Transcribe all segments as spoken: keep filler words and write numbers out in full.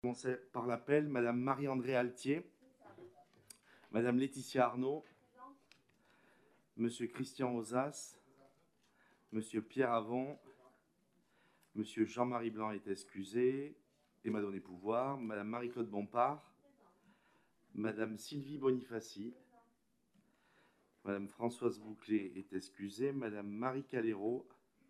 Commencer par l'appel. Madame Marie-André Altier, Madame Laetitia Arnaud, Monsieur Christian Ozas, Monsieur Pierre Avon, Monsieur Jean-Marie Blanc est excusé et m'a donné pouvoir, Madame Marie-Claude Bompard, Madame Sylvie Bonifaci, Madame Françoise Bouclé est excusée, Madame Marie Calero,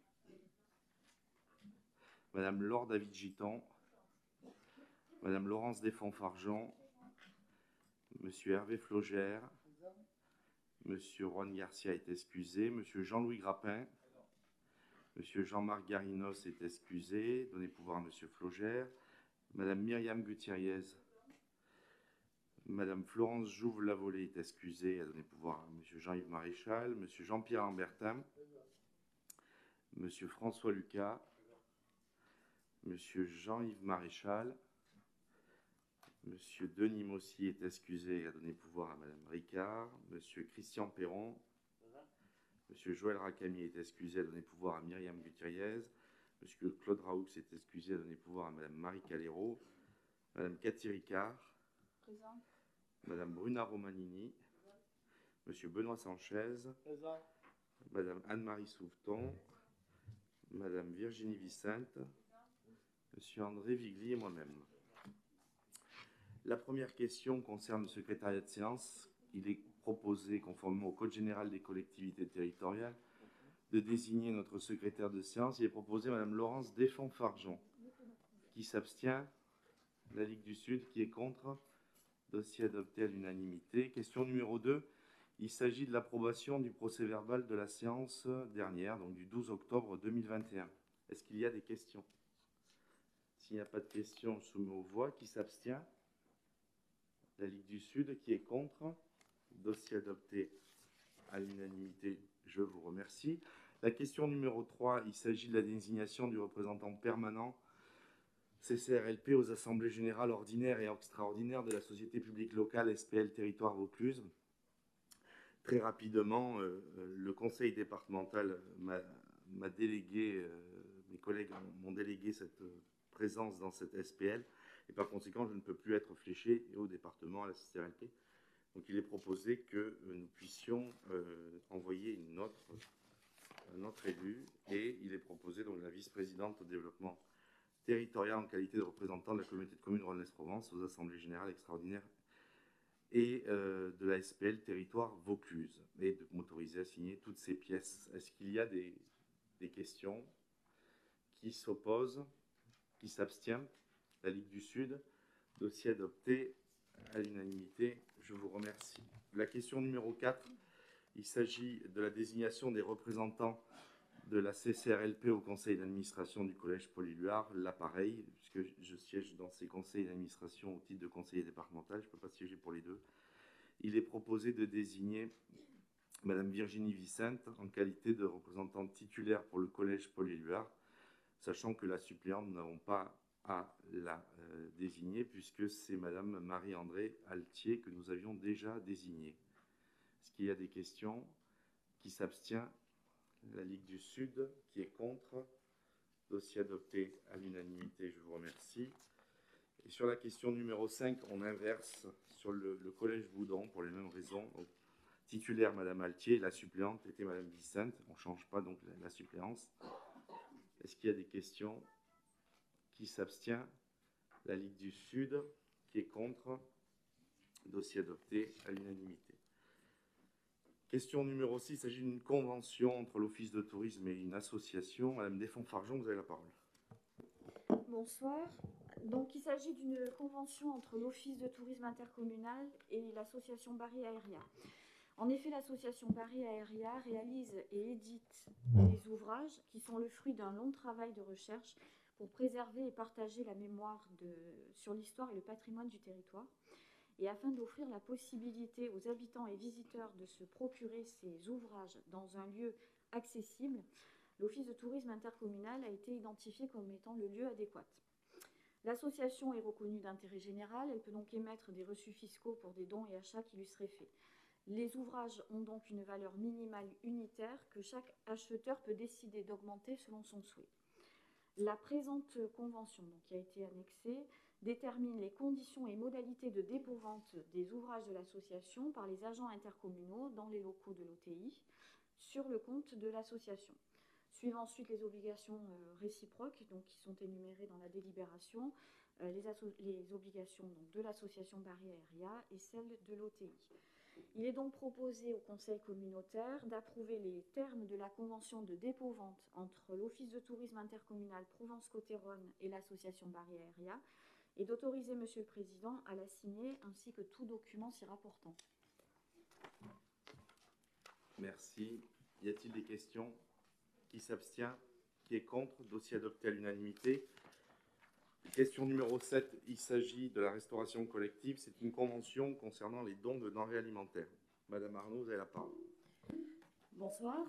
Madame Laure David Giton, Madame Laurence Desfonds-Fargeon, Monsieur Hervé Flogère, Monsieur Juan Garcia est excusé, Monsieur Jean-Louis Grappin, Monsieur Jean-Marc Garinos est excusé, donnez pouvoir à Monsieur Flogère, Madame Myriam Gutierrez, Madame Florence Jouve-Lavolée est excusée, à donner pouvoir à Monsieur Jean-Yves Maréchal, Monsieur Jean-Pierre Lambertin, Monsieur François Lucas, Monsieur Jean-Yves Maréchal, Monsieur Denis Mossy est excusé, à donner pouvoir à Madame Ricard, Monsieur Christian Perron, Monsieur Joël Racami est excusé, à donner pouvoir à Myriam Gutierrez, Monsieur Claude Raoux est excusé, à donner pouvoir à Madame Marie Calero, Madame Cathy Ricard, Présent. Madame Bruna Romanini, Monsieur Benoît Sanchez, Présent. Madame Anne-Marie Souveton, Madame Virginie Vicente, Monsieur André Vigli et moi-même. La première question concerne le secrétariat de séance. Il est proposé, conformément au Code général des collectivités territoriales, de désigner notre secrétaire de séance. Il est proposé Madame Laurence Desfonds-Fargeon. Qui s'abstient? La Ligue du Sud. Qui est contre? Dossier adopté à l'unanimité. Question numéro deux. Il s'agit de l'approbation du procès-verbal de la séance dernière, donc du douze octobre deux mille vingt et un. Est-ce qu'il y a des questions? S'il n'y a pas de questions, je soumets aux voix. Qui s'abstient? La Ligue du Sud. Qui est contre? Dossier adopté à l'unanimité. Je vous remercie. La question numéro trois, il s'agit de la désignation du représentant permanent C C R L P aux assemblées générales ordinaires et extraordinaires de la société publique locale S P L Territoire Vaucluse. Très rapidement, euh, le conseil départemental m'a délégué, euh, mes collègues m'ont délégué cette présence dans cette S P L, et par conséquent, je ne peux plus être fléché au département, à la C C R L P. Donc il est proposé que euh, nous puissions euh, envoyer une note à notre élu, et il est proposé donc la vice-présidente au développement territorial en qualité de représentant de la communauté de communes Rhône-Lens-Provence aux assemblées générales extraordinaires et euh, de la S P L Territoire Vaucluse, et de m'autoriser à signer toutes ces pièces. Est-ce qu'il y a des, des questions? Qui s'opposent? Qui s'abstient? La Ligue du Sud. Dossier adopté à l'unanimité. Je vous remercie. La question numéro quatre, il s'agit de la désignation des représentants de la C C R L P au conseil d'administration du collège Paul Éluard. Là, pareil, puisque je siège dans ces conseils d'administration au titre de conseiller départemental, je ne peux pas siéger pour les deux. Il est proposé de désigner Madame Virginie Vicente en qualité de représentante titulaire pour le collège Paul Éluard, sachant que la suppléante, nous n'avons pas à la euh, désigner, puisque c'est Madame Marie-André Altier que nous avions déjà désignée. Est-ce qu'il y a des questions? Qui s'abstient? La Ligue du Sud. Qui est contre? Dossier adopté à l'unanimité, je vous remercie. Et sur la question numéro cinq, on inverse sur le, le collège Boudon pour les mêmes raisons. Donc, titulaire Madame Altier, la suppléante était Madame Vicente. On ne change pas donc la, la suppléance. Est-ce qu'il y a des questions? Qui s'abstient? La Ligue du Sud. Qui est contre? Dossier adopté à l'unanimité. Question numéro six, il s'agit d'une convention entre l'Office de tourisme et une association. Madame Desfonds-Fargeon, vous avez la parole. Bonsoir. Donc, il s'agit d'une convention entre l'Office de tourisme intercommunal et l'association Barry Aéria. En effet, l'association Barry Aéria réalise et édite des ouvrages qui sont le fruit d'un long travail de recherche pour préserver et partager la mémoire de, sur l'histoire et le patrimoine du territoire. Et afin d'offrir la possibilité aux habitants et visiteurs de se procurer ces ouvrages dans un lieu accessible, l'Office de tourisme intercommunal a été identifié comme étant le lieu adéquat. L'association est reconnue d'intérêt général, elle peut donc émettre des reçus fiscaux pour des dons et achats qui lui seraient faits. Les ouvrages ont donc une valeur minimale unitaire que chaque acheteur peut décider d'augmenter selon son souhait. La présente convention, donc, qui a été annexée, détermine les conditions et modalités de dépôt-vente des ouvrages de l'association par les agents intercommunaux dans les locaux de l'O T I sur le compte de l'association. Suivent ensuite les obligations euh, réciproques donc, qui sont énumérées dans la délibération, euh, les, les obligations donc, de l'association Bari Aéria et celles de l'O T I. Il est donc proposé au Conseil communautaire d'approuver les termes de la convention de dépôt-vente entre l'Office de tourisme intercommunal Provence-Côte-et-Rhône et l'association Bari Aéria et d'autoriser Monsieur le Président à la signer ainsi que tout document s'y rapportant. Merci. Y a-t-il des questions? Qui s'abstient? Qui est contre? Dossier adopté à l'unanimité. Question numéro sept, il s'agit de la restauration collective. C'est une convention concernant les dons de denrées alimentaires. Madame Arnaud, vous avez la parole. Bonsoir.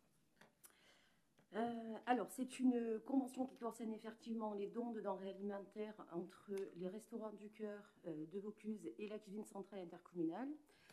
Euh, alors, c'est une convention qui concerne effectivement les dons de denrées alimentaires entre les restaurants du cœur euh, de Vaucluse et la cuisine centrale intercommunale.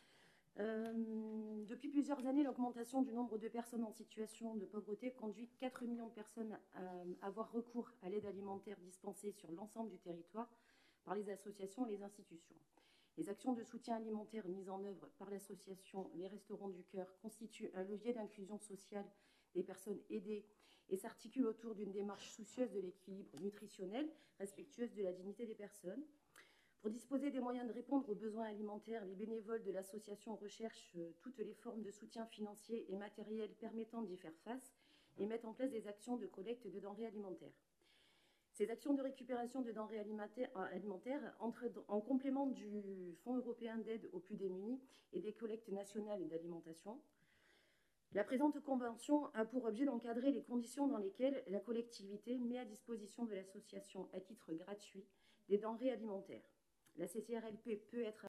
Euh, depuis plusieurs années, l'augmentation du nombre de personnes en situation de pauvreté conduit quatre millions de personnes à avoir recours à l'aide alimentaire dispensée sur l'ensemble du territoire par les associations et les institutions. Les actions de soutien alimentaire mises en œuvre par l'association Les Restaurants du Cœur constituent un levier d'inclusion sociale des personnes aidées et s'articulent autour d'une démarche soucieuse de l'équilibre nutritionnel, respectueuse de la dignité des personnes. Pour disposer des moyens de répondre aux besoins alimentaires, les bénévoles de l'association recherchent toutes les formes de soutien financier et matériel permettant d'y faire face et mettent en place des actions de collecte de denrées alimentaires. Ces actions de récupération de denrées alimentaires entrent en complément du Fonds européen d'aide aux plus démunis et des collectes nationales d'alimentation. La présente convention a pour objet d'encadrer les conditions dans lesquelles la collectivité met à disposition de l'association à titre gratuit des denrées alimentaires. La C C R L P peut être